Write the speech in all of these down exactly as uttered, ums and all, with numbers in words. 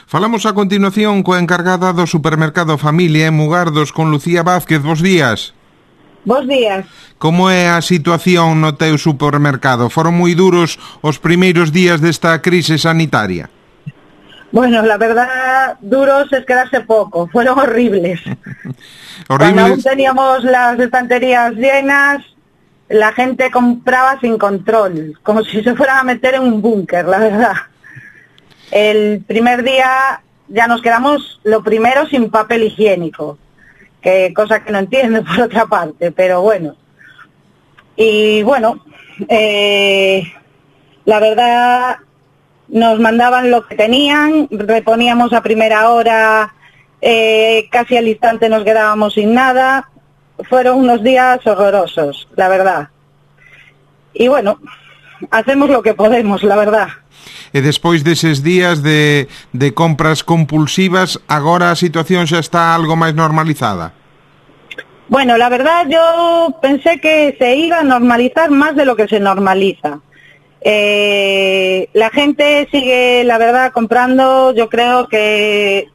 Falamos a continuación coa encargada do supermercado Familia en Mugardos, con Lucía Vázquez. Bos días. Bos días. Como é a situación no teu supermercado? Foron moi duros os primeiros días desta crise sanitaria? Bueno, la verdad, duros es quedarse poco, fueron horribles. Horribles. Cuando aún teníamos las estanterías llenas, la gente compraba sin control, como si se fueran a meter en un búnker, la verdad. El primer día ya nos quedamos, lo primero, sin papel higiénico, que cosa que no entiendo por otra parte, pero bueno. Y bueno, eh, la verdad, nos mandaban lo que tenían, reponíamos a primera hora, eh, casi al instante nos quedábamos sin nada. Fueron unos días horrorosos, la verdad. Y bueno, hacemos lo que podemos, la verdad. E despois deses días de, de compras compulsivas, agora a situación xa está algo máis normalizada? Bueno, la verdad yo pensé que se iba a normalizar más de lo que se normaliza. Eh, la gente sigue, la verdad, comprando, yo creo que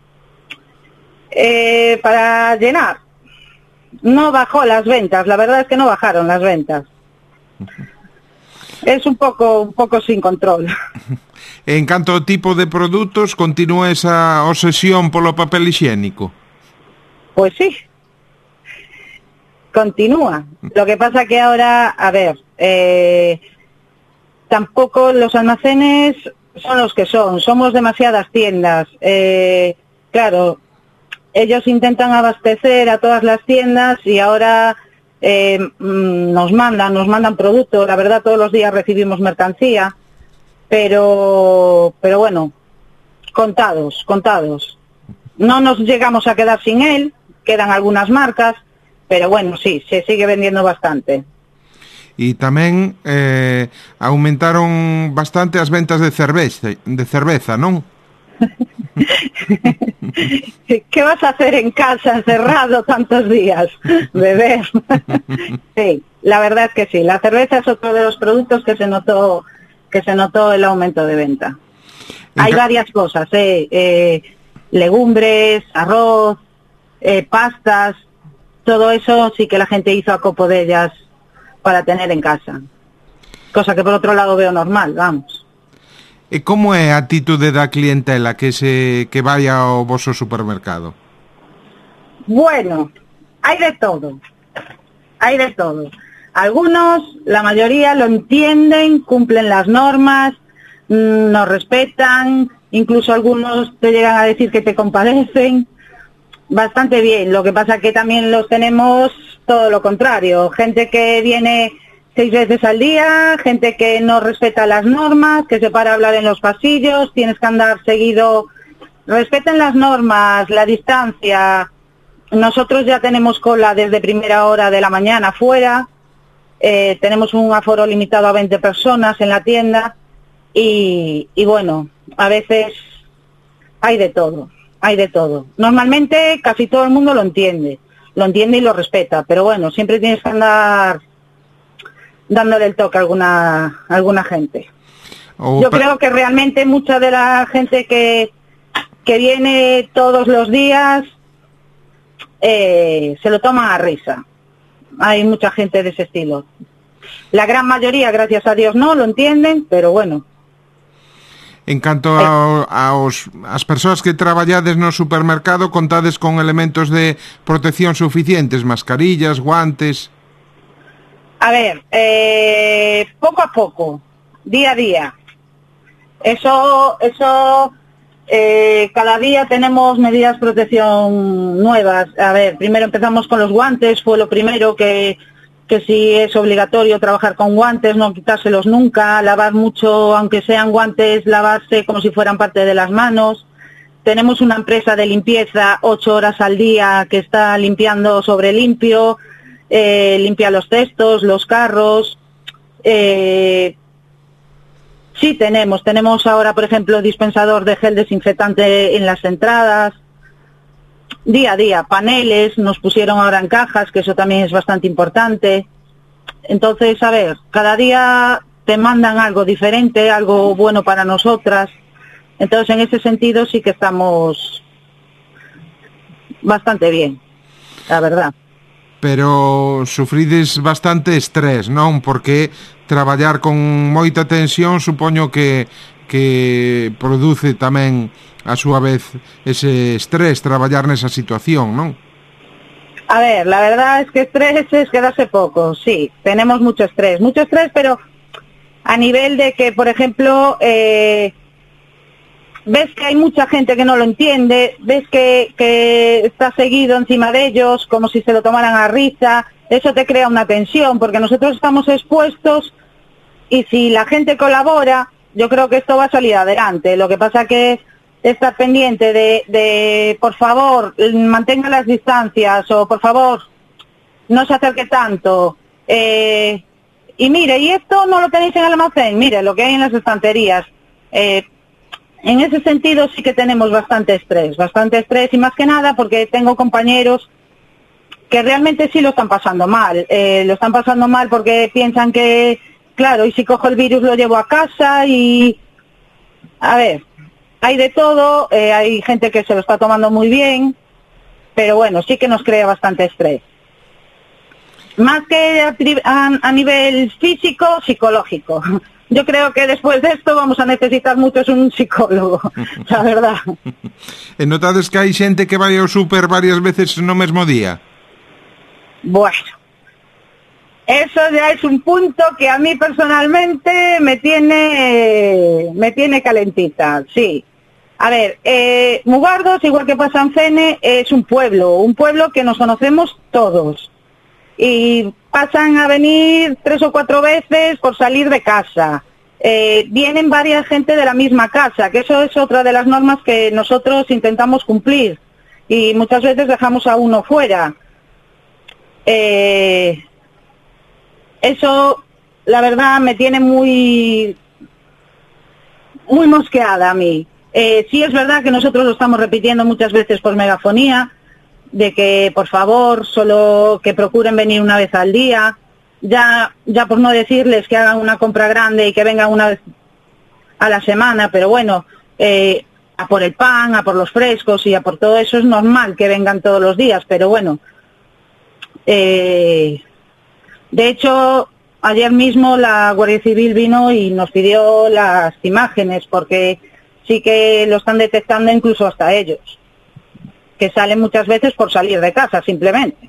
eh, para llenar. No bajó las ventas, la verdad es que no bajaron las ventas. Es un poco un poco sin control. En canto ao tipo de produtos, continúa esa obsesión polo papel higiénico? Pues sí, continúa. Lo que pasa que ahora, a ver, eh, tampoco los almacenes son los que son, somos demasiadas tiendas. Eh, claro, ellos intentan abastecer a todas las tiendas y ahora eh, nos mandan, nos mandan productos. La verdad, todos los días recibimos mercancía, pero, pero bueno, contados, contados. No nos llegamos a quedar sin él, quedan algunas marcas, pero bueno, sí, se sigue vendiendo bastante. E tamén eh, aumentaron bastante as ventas de cerveza, de cerveza, non? ¿Qué vas a hacer en casa encerrado tantos días? Beber. Sí, la verdad es que sí. La cerveza es otro de los productos que se notó que se notó el aumento de venta. Hay varias cosas, eh, eh, legumbres, arroz, eh, pastas, todo eso sí que la gente hizo acopo de ellas para tener en casa. Cosa que por otro lado veo normal, vamos. E como é a atitude da clientela que se que vai ao voso supermercado? Bueno, hay de todo. Hay de todo. Algunos, la mayoría lo entienden, cumplen las normas, mmm, nos respetan, incluso algunos te llegan a decir que te compadecen. Bastante bien. Lo que pasa que también los tenemos todo lo contrario. Gente que viene seis veces al día, gente que no respeta las normas, que se para a hablar en los pasillos, tienes que andar seguido. Respeten las normas, la distancia. Nosotros ya tenemos cola desde primera hora de la mañana fuera, eh, tenemos un aforo limitado a veinte personas en la tienda y, y bueno, a veces hay de todo, hay de todo. Normalmente casi todo el mundo lo entiende, lo entiende y lo respeta, pero bueno, siempre tienes que andar dándole el toque a alguna, a alguna gente. Oh, Yo creo que realmente mucha de la gente que, que viene todos los días eh, se lo toma a risa. Hay mucha gente de ese estilo. La gran mayoría, gracias a Dios, no lo entienden, pero bueno. En canto a, aos, as persoas que traballades no supermercado, contades con elementos de protección suficientes, mascarillas, guantes... A ver, eh, poco a poco, día a día. Eso, eso, eh, cada día tenemos medidas de protección nuevas. A ver, primero empezamos con los guantes, fue lo primero que, que sí es obligatorio trabajar con guantes, no quitárselos nunca, lavar mucho, aunque sean guantes, lavarse como si fueran parte de las manos. Tenemos una empresa de limpieza ocho horas al día que está limpiando sobre limpio. Eh, limpia los cestos, los carros. Eh, sí tenemos, tenemos ahora, por ejemplo, dispensador de gel desinfectante en las entradas. Día a día, paneles, nos pusieron ahora en cajas, que eso también es bastante importante. Entonces, a ver, cada día te mandan algo diferente, algo bueno para nosotras. Entonces, en ese sentido sí que estamos bastante bien, la verdad. Pero sufrides bastante estrés, non? Porque traballar con moita tensión supoño que, que produce tamén a súa vez ese estrés, traballar nesa situación, non? A ver, la verdad es que estrés es quedarse poco, sí, tenemos mucho estrés, mucho estrés, pero a nivel de que, por ejemplo, eh, ves que hay mucha gente que no lo entiende, ves que, que está seguido encima de ellos, como si se lo tomaran a risa, eso te crea una tensión, porque nosotros estamos expuestos y si la gente colabora, yo creo que esto va a salir adelante. Lo que pasa que estar pendiente de, de, por favor, mantenga las distancias, o por favor, no se acerque tanto. Eh, y mire, y esto no lo tenéis en el almacén, mire, lo que hay en las estanterías. Eh, en ese sentido sí que tenemos bastante estrés, bastante estrés, y más que nada porque tengo compañeros que realmente sí lo están pasando mal. Eh, lo están pasando mal porque piensan que, claro, y si cojo el virus lo llevo a casa y... A ver... Hay de todo, eh, hay gente que se lo está tomando muy bien, pero bueno, sí que nos crea bastante estrés. Más que a, a, a nivel físico, psicológico. Yo creo que después de esto vamos a necesitar mucho un psicólogo, la verdad. E notades que hai xente que vai ao súper varias veces no mesmo día? Bueno, eso ya es un punto que a mí personalmente me tiene, me tiene calentita, sí. A ver, eh, Mugardos, igual que pasa en Fene, es un pueblo, un pueblo que nos conocemos todos. Y pasan a venir tres o cuatro veces por salir de casa. Eh, vienen varias gente de la misma casa, que eso es otra de las normas que nosotros intentamos cumplir. Y muchas veces dejamos a uno fuera. Eh, eso, la verdad, me tiene muy, muy mosqueada a mí. Eh, sí es verdad que nosotros lo estamos repitiendo muchas veces por megafonía, de que por favor solo que procuren venir una vez al día, ya ya por no decirles que hagan una compra grande y que vengan una vez a la semana, pero bueno, eh, a por el pan, a por los frescos y a por todo eso es normal que vengan todos los días, pero bueno, eh, de hecho ayer mismo la Guardia Civil vino y nos pidió las imágenes porque sí que lo están detectando incluso hasta ellos, que salen muchas veces por salir de casa, simplemente.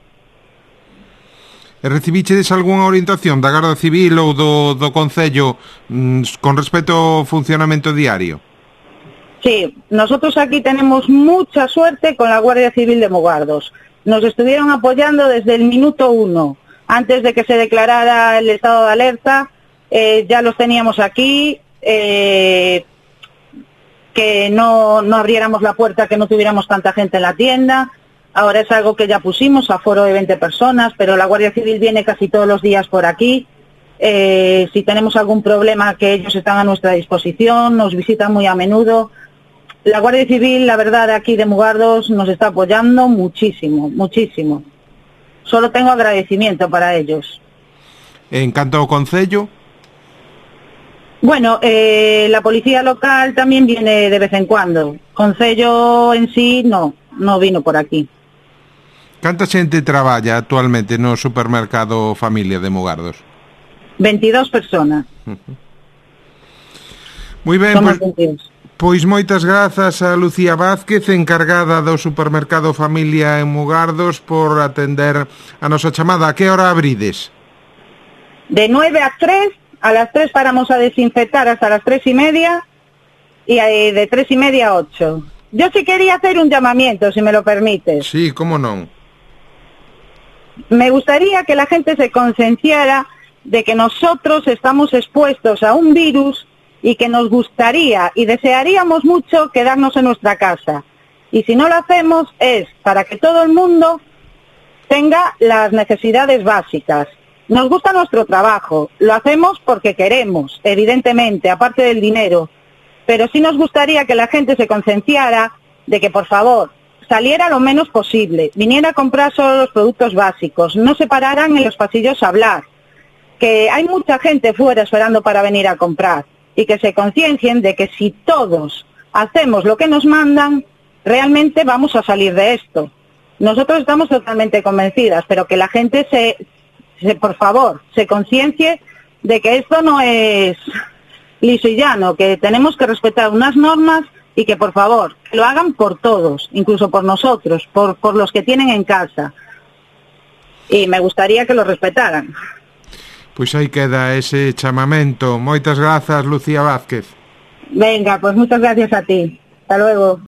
E recibichedes algunha orientación da Garda Civil ou do, do Concello mmm, con respecto ao funcionamento diario? Sí, nosotros aquí tenemos mucha suerte con la Guardia Civil de Mugardos. Nos estuvieron apoyando desde el minuto uno. Antes de que se declarara el estado de alerta, eh, ya los teníamos aquí, eh, que no, no abriéramos la puerta, que no tuviéramos tanta gente en la tienda. Ahora es algo que ya pusimos, aforo de veinte personas, pero la Guardia Civil viene casi todos los días por aquí. Eh, si tenemos algún problema, que ellos están a nuestra disposición, nos visitan muy a menudo. La Guardia Civil, la verdad, aquí de Mugardos nos está apoyando muchísimo, muchísimo. Solo tengo agradecimiento para ellos. En canto ao Concello? Bueno, eh, la policía local también viene de vez en cuando. Concello en sí no, no vino por aquí. Canta xente traballa actualmente no supermercado Familia de Mugardos? veintidós personas. Moi ben, pois, pois moitas grazas a Lucía Vázquez, encargada do supermercado Familia en Mugardos, por atender a nosa chamada. A que hora abrides? De nueve a tres. A las tres paramos a desinfectar hasta las tres y media y de tres y media a ocho. Yo sí quería hacer un llamamiento, si me lo permites. Sí, cómo non. Me gustaría que la gente se concienciara de que nosotros estamos expuestos a un virus y que nos gustaría y desearíamos mucho quedarnos en nuestra casa. Y si no lo hacemos es para que todo el mundo tenga las necesidades básicas. Nos gusta nuestro trabajo, lo hacemos porque queremos, evidentemente, aparte del dinero, pero sí nos gustaría que la gente se concienciara de que, por favor, saliera lo menos posible, viniera a comprar solo los productos básicos, no se pararan en los pasillos a hablar, que hay mucha gente fuera esperando para venir a comprar, y que se conciencien de que si todos hacemos lo que nos mandan, realmente vamos a salir de esto. Nosotros estamos totalmente convencidas, pero que la gente se, se por favor, se conciencie de que esto no es liso y llano, que tenemos que respetar unas normas y que, por favor, lo hagan por todos, incluso por nosotros, por, por los que tienen en casa. Y me gustaría que lo respetaran. Pois aí queda ese chamamento. Moitas grazas, Lucía Vázquez. Venga, pues muchas gracias a ti. Hasta luego.